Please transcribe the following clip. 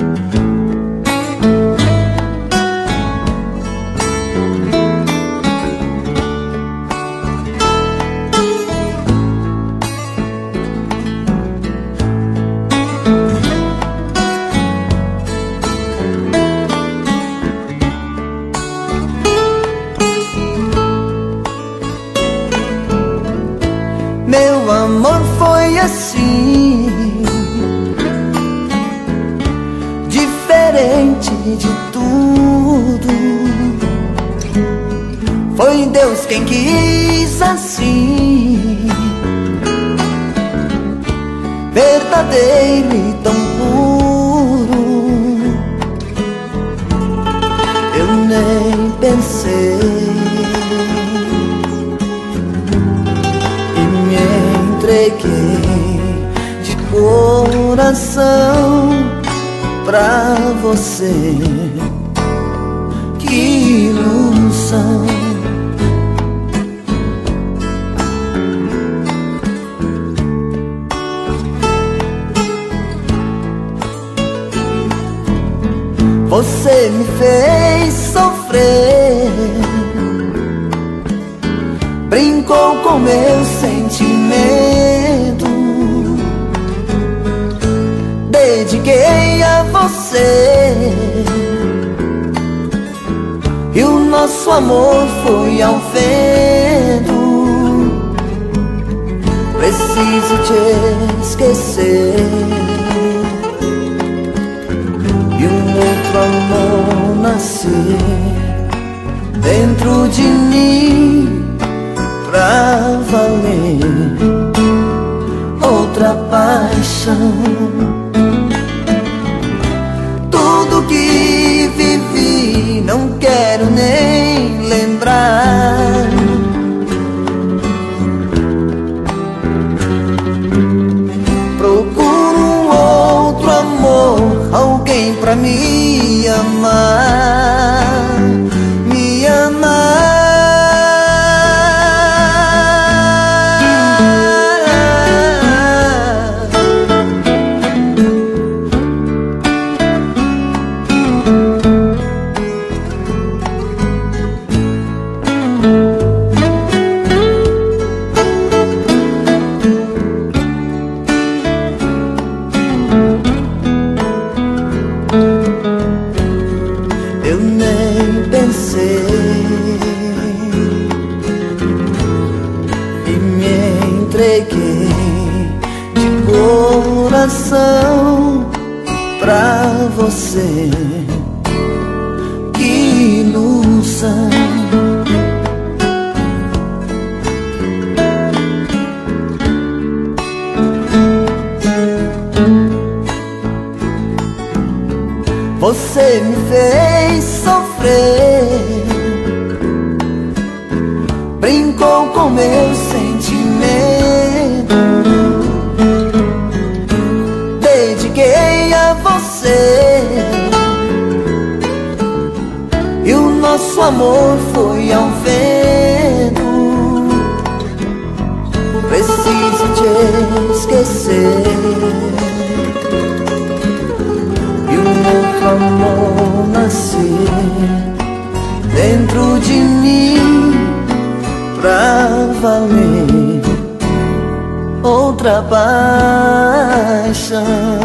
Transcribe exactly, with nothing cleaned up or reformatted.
Meu amor foi assim, diferente de tudo. Foi Deus quem quis assim, verdadeiro e tão puro. Eu nem pensei e me entreguei de coração pra você. Que ilusão! Você me fez sofrer, brincou com meu sentimento. Dediquei a você e o nosso amor foi ao vento. Preciso te esquecer e um outro amor nascer dentro de mim pra valer. Outra paixão. Tudo que vivi não quero nem lembrar. Procuro um outro amor, alguém pra me amar, me amar. Eu nem pensei e me entreguei de coração pra você. Que ilusão! Você me fez sofrer, brincou com meu sentimento. Dediquei a você e o nosso amor foi ao vento. Preciso te esquecer e um outro amor nascer dentro de mim pra valer. Outra paixão.